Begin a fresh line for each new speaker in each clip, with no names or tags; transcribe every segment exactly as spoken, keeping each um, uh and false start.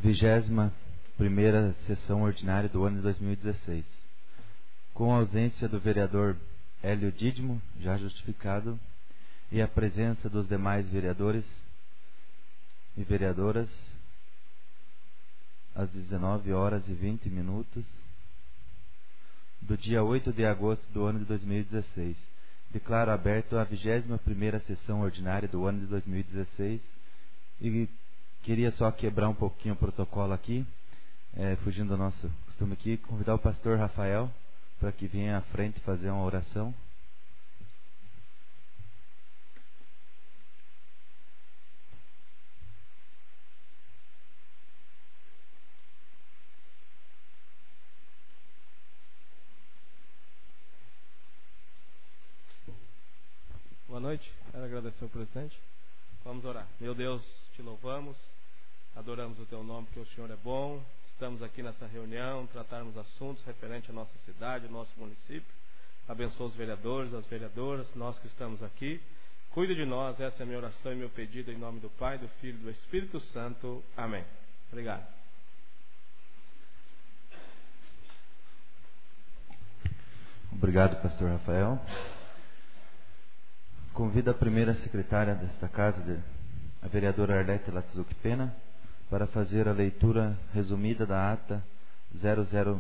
vigésima primeira sessão ordinária do ano de dois mil e dezesseis. Com a ausência do vereador Hélio Dídimo, já justificado, e a presença dos demais vereadores e vereadoras, às dezenove horas e vinte minutos, do dia oito de agosto do ano de dois mil e dezesseis. Declaro aberto a vigésima primeira sessão ordinária do ano de dois mil e dezesseis e queria só quebrar um pouquinho o protocolo aqui, é, fugindo do nosso costume aqui, convidar o pastor Rafael para que venha à frente fazer uma oração.
Boa noite, quero agradecer ao presidente. Vamos orar. Meu Deus, te louvamos, adoramos o teu nome, porque o Senhor é bom. Estamos aqui nessa reunião, tratarmos assuntos referentes à nossa cidade, ao nosso município. Abençoa os vereadores, as vereadoras, nós que estamos aqui. Cuide de nós, essa é a minha oração e meu pedido, em nome do Pai, do Filho e do Espírito Santo. Amém. Obrigado.
Obrigado, pastor Rafael. Convido a primeira secretária desta casa, a vereadora Arlete Latzuc Pena, para fazer a leitura resumida da ata zero zero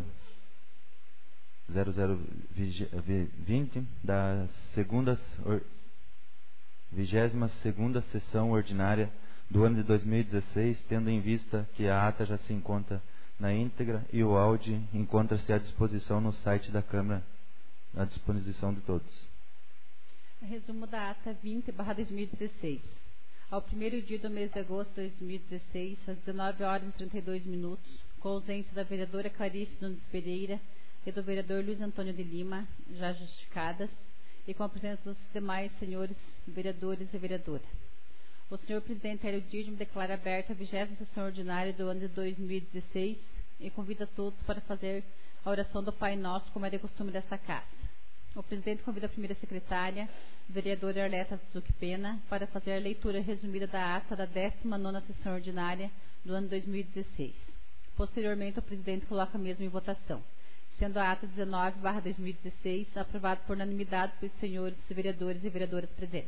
vinte da segunda, vigésima segunda sessão ordinária do ano de dois mil e dezesseis, tendo em vista que a ata já se encontra na íntegra e o áudio encontra-se à disposição no site da Câmara, à disposição de todos.
Resumo da ata vinte barra dois mil e dezesseis. Ao primeiro dia do mês de agosto de dois mil e dezesseis, às dezenove horas e trinta e dois minutos, com a ausência da vereadora Clarice Nunes Pereira e do vereador Luiz Antônio de Lima, já justificadas, e com a presença dos demais senhores vereadores e vereadora. O senhor presidente Hélio Dídimo declara aberta a vigésima sessão ordinária do ano de dois mil e dezesseis e convida todos para fazer a oração do Pai Nosso, como é de costume desta casa. O presidente convida a primeira secretária, vereadora Arlete Latzuc Pena, para fazer a leitura resumida da ata da décima nona sessão ordinária do ano dois mil e dezesseis. Posteriormente, o presidente coloca a mesma em votação, sendo a ata dezenove barra dois mil e dezesseis aprovada por unanimidade pelos senhores vereadores e vereadoras presentes.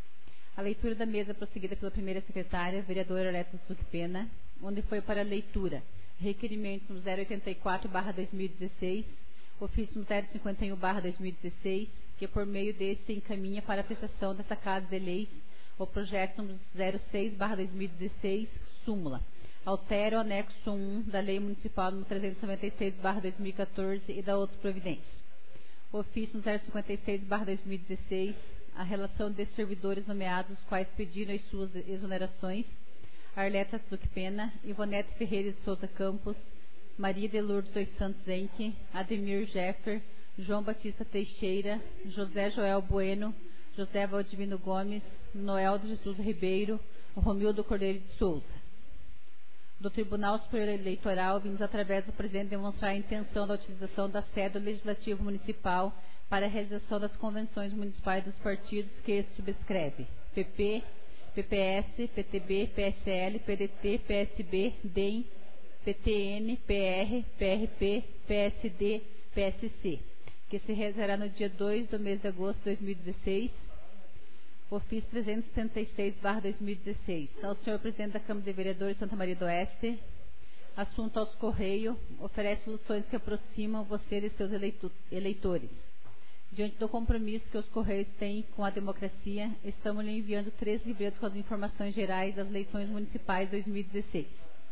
A leitura da mesa é prosseguida pela primeira secretária, vereadora Arlete Latzuc Pena, onde foi para a leitura requerimento zero oitenta e quatro barra dois mil e dezesseis, ofício zero cinquenta e um barra dois mil e dezesseis, que por meio desse encaminha para a apreciação dessa Casa de Leis o projeto zero seis barra dois mil e dezesseis, súmula. Altera o anexo um da Lei Municipal número trezentos e noventa e seis barra dois mil e quatorze e da outras providências. Ofício zero cinquenta e seis barra dois mil e dezesseis, a relação de servidores nomeados, os quais pediram as suas exonerações: Arlete Latzuc Pena, Ivonete Ferreira de Souza Campos, Maria de Lourdes dos Santos Enque, Ademir Jeffer, João Batista Teixeira, José Joel Bueno, José Valdivino Gomes, Noel de Jesus Ribeiro, Romildo Cordeiro de Souza. Do Tribunal Superior Eleitoral, vimos através do presidente demonstrar a intenção da utilização da sede do Legislativo Municipal para a realização das convenções municipais dos partidos que subscreve: P P, P P S, P T B, P S L, P D T, P S B, D E M, P T N, P R, P R P, P S D, P S C, que se realizará no dia dois do mês de agosto de dois mil e dezesseis, ofício trezentos e setenta e seis barra dois mil e dezesseis. Ao senhor presidente da Câmara de Vereadores de Santa Maria do Oeste, assunto aos Correios, oferece soluções que aproximam você de seus eleitores. Diante do compromisso que os Correios têm com a democracia, estamos lhe enviando três livretos com as informações gerais das eleições municipais de dois mil e dezesseis.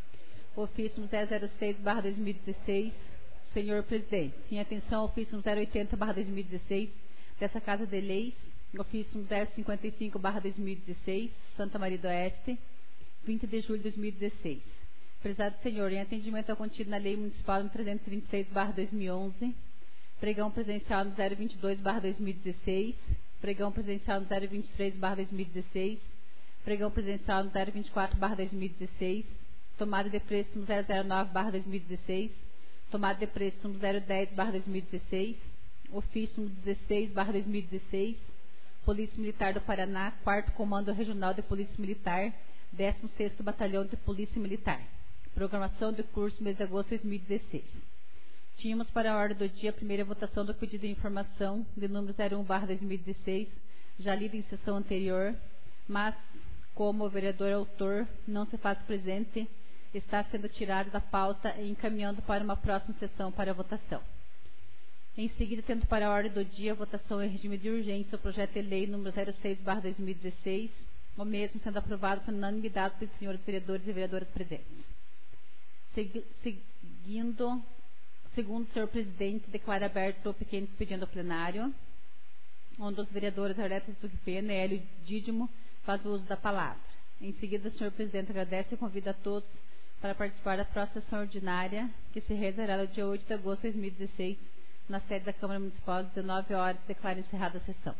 Ofício zero zero seis barra dois mil e dezesseis, senhor presidente, em atenção ao ofício zero oitenta barra dois mil e dezesseis dessa Casa de Leis, ofício zero cinquenta e cinco barra dois mil e dezesseis, Santa Maria do Oeste, vinte de julho de dois mil e dezesseis. Prezado senhor, em atendimento ao contido na Lei Municipal número trezentos e vinte e seis barra dois mil e onze, pregão presencial no zero vinte e dois barra dois mil e dezesseis, pregão presencial no zero vinte e três barra dois mil e dezesseis, pregão presencial no zero vinte e quatro barra dois mil e dezesseis, tomada de preço zero zero nove barra dois mil e dezesseis, tomada de preço zero dez barra dois mil e dezesseis, ofício dezesseis barra dois mil e dezesseis, Polícia Militar do Paraná, quarto Comando Regional de Polícia Militar, décimo sexto Batalhão de Polícia Militar. Programação do curso mês de agosto de dois mil e dezesseis. Tínhamos para a ordem do dia a primeira votação do pedido de informação de número zero um barra dois mil e dezesseis, já lida em sessão anterior, mas, como o vereador autor não se faz presente, está sendo tirado da pauta e encaminhando para uma próxima sessão para a votação. Em seguida, tendo para a ordem do dia a votação em regime de urgência o projeto de lei número zero seis barra dois mil e dezesseis, o mesmo sendo aprovado por unanimidade pelos senhores vereadores e vereadoras presentes. Segui- seguindo, segundo o senhor presidente, declara aberto o pequeno expediente ao plenário, onde os vereadores Arleta Zucchipena e Hélio Dídimo fazem uso da palavra. Em seguida, o senhor presidente agradece e convida a todos para participar da próxima sessão ordinária, que se realizará no dia oito de agosto de dois mil e dezesseis, na sede da Câmara Municipal, às dezenove horas, declara encerrada a sessão.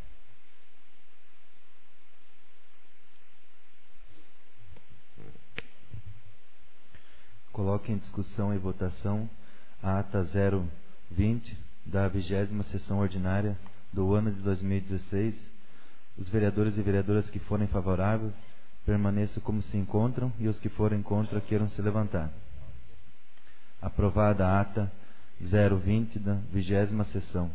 Coloque em discussão e votação a ata zero vinte da vigésima sessão ordinária do ano de dois mil e dezesseis. Os vereadores e vereadoras que forem favoráveis permaneçam como se encontram e os que forem contra queiram se levantar. Aprovada a ata zero vinte da vigésima sessão.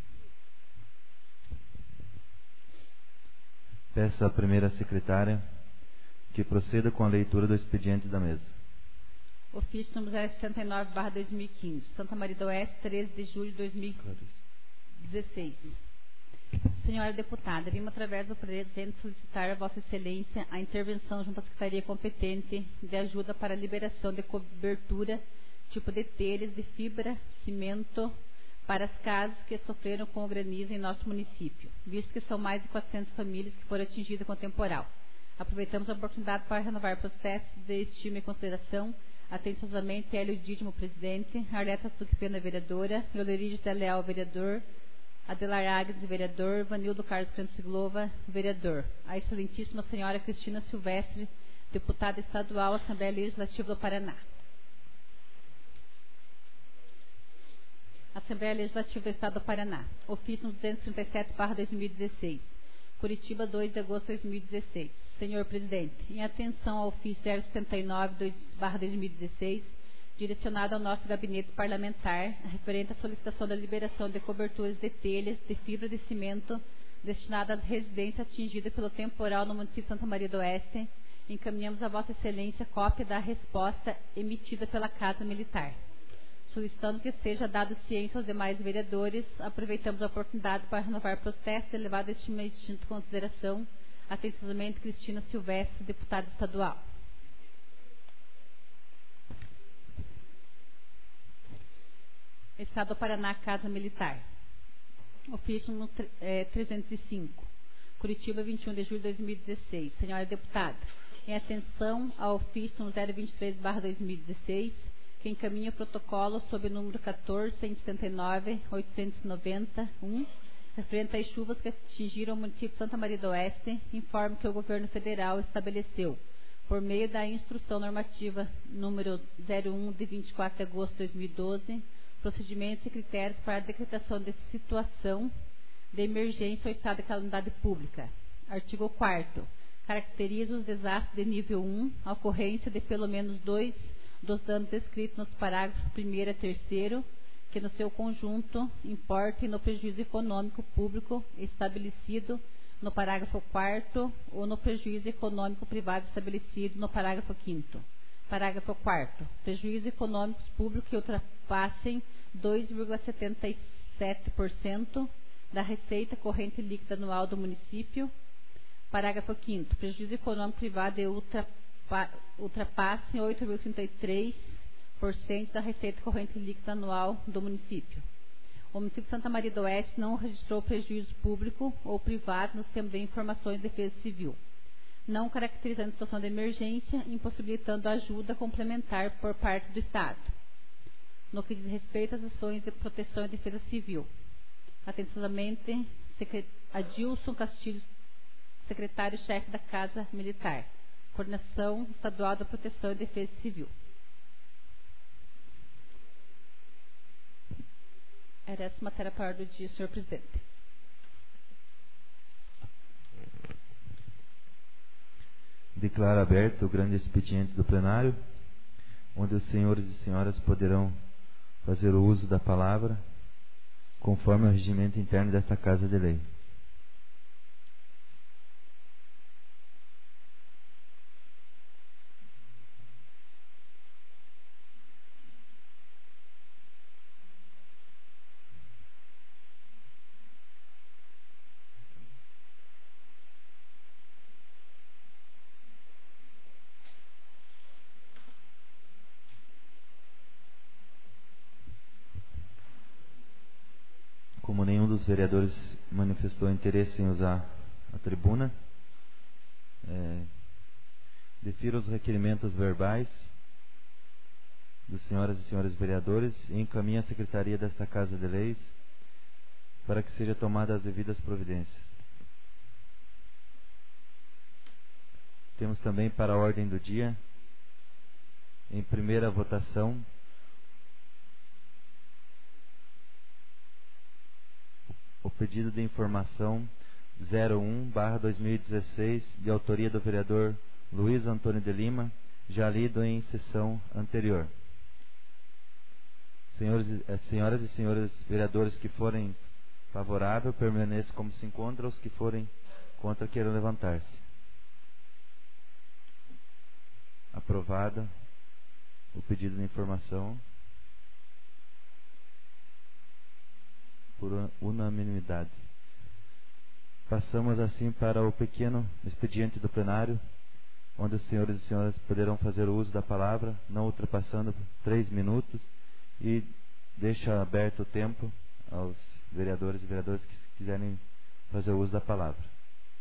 Peço à primeira secretária que proceda com a leitura do expediente da mesa.
Ofício número zero sessenta e nove barra dois mil e quinze, Santa Maria do Oeste, treze de julho de dois mil e dezesseis. Senhora deputada, vimos através do presente solicitar a Vossa Excelência a intervenção junto à Secretaria competente de ajuda para a liberação de cobertura tipo de telhas de fibra, cimento para as casas que sofreram com o granizo em nosso município, visto que são mais de quatrocentas famílias que foram atingidas com o temporal. Aproveitamos a oportunidade para renovar processos de estima e consideração. Atenciosamente, Hélio Dídimo, presidente, Arleta Zucchipena, vereadora, Eulerídio Zé Leal, vereador, Adelar Agnes, vereador, Vanildo Carlos Cranциglova, vereador. A excelentíssima senhora Cristina Silvestre, deputada estadual, Assembleia Legislativa do Paraná. Assembleia Legislativa do Estado do Paraná. Ofício duzentos e trinta e sete barra dois mil e dezesseis. Curitiba, dois de agosto de dois mil e dezesseis. Senhor presidente, em atenção ao ofício zero setenta e nove barra dois mil e dezesseis, direcionado ao nosso gabinete parlamentar, referente à solicitação da liberação de coberturas de telhas de fibra de cimento destinadas às residências atingidas pelo temporal no município de Santa Maria do Oeste, encaminhamos a Vossa Excelência cópia da resposta emitida pela Casa Militar. Solicitando que seja dado ciência aos demais vereadores, aproveitamos a oportunidade para renovar processo e levar este meio de consideração. Atenciosamente, Cristina Silvestre, deputada estadual. Estado do Paraná, Casa Militar. Ofício número é, trezentos e cinco. Curitiba, vinte e um de julho de dois mil e dezesseis. Senhora deputada, em atenção ao ofício número zero vinte e três barra dois mil e dezesseis, que encaminha o protocolo sob o número quatorze, cento e setenta e nove, oitocentos e noventa, um, referente às chuvas que atingiram o município de Santa Maria do Oeste, informo que o governo federal estabeleceu, por meio da instrução normativa número zero um, de vinte e quatro de agosto de dois mil e doze, procedimentos e critérios para a decretação de situação de emergência ou estado de calamidade pública. Artigo quarto. Caracteriza os desastres de nível um, a ocorrência de pelo menos dois dos danos descritos nos parágrafos primeiro a terceiro, que no seu conjunto importem no prejuízo econômico público estabelecido no parágrafo quarto ou no prejuízo econômico privado estabelecido no parágrafo quinto. Parágrafo quarto. Prejuízos econômicos públicos que ultrapassem dois vírgula setenta e sete por cento da receita corrente líquida anual do município. Parágrafo quinto. Prejuízo econômico privado e ultrapassem ultrapassem oito vírgula trinta e três por cento da receita corrente líquida anual do município. O município de Santa Maria do Oeste não registrou prejuízo público ou privado no sistema de informações de defesa civil, não caracterizando situação de emergência, impossibilitando ajuda complementar por parte do Estado, no que diz respeito às ações de proteção e defesa civil. Atenciosamente, Adilson Castilho, secretário-chefe da Casa Militar. Coordenação Estadual da Proteção e Defesa Civil. Era essa matéria para a ordem do dia, senhor presidente.
Declaro aberto o grande expediente do plenário. onde os senhores e senhoras poderão fazer o uso da palavra conforme o regimento interno desta Casa de Lei. Como nenhum dos vereadores manifestou interesse em usar a tribuna, é, defiro os requerimentos verbais dos senhoras e senhores vereadores e encaminho à Secretaria desta Casa de Leis para que sejam tomadas as devidas providências. Temos também para a ordem do dia, em primeira votação, o pedido de informação zero um barra dois mil e dezesseis, de autoria do vereador Luiz Antônio de Lima, já lido em sessão anterior. Senhores, senhoras e senhores vereadores que forem favoráveis, permaneçam como se encontram. Os que forem contra, queiram levantar-se. Aprovado o pedido de informação por unanimidade. Passamos assim para o pequeno expediente do plenário, onde os senhores e senhoras poderão fazer o uso da palavra, não ultrapassando três minutos, e deixa aberto o tempo aos vereadores e vereadoras que quiserem fazer o uso da palavra.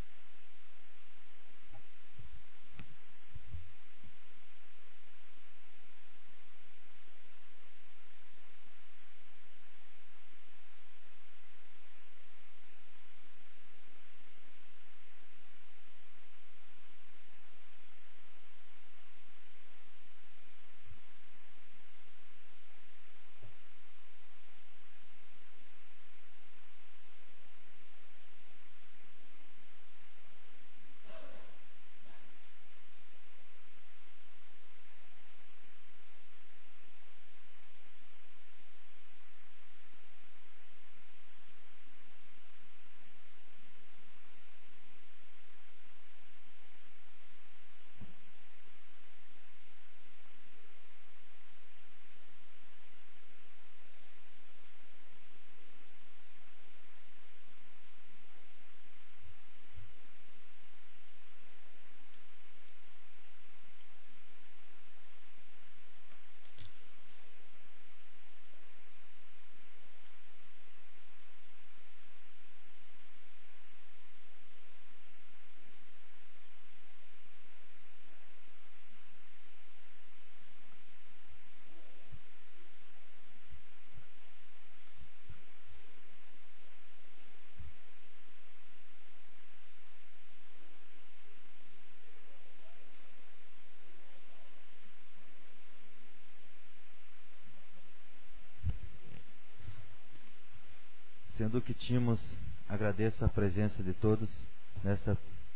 Sendo que tínhamos, agradeço a presença de todos nesta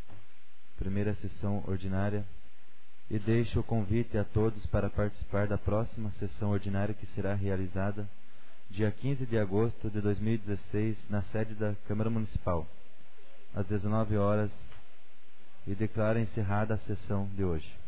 primeira sessão ordinária e deixo o convite a todos para participar da próxima sessão ordinária, que será realizada dia quinze de agosto de dois mil e dezesseis, na sede da Câmara Municipal, às dezenove horas, e declaro encerrada a sessão de hoje.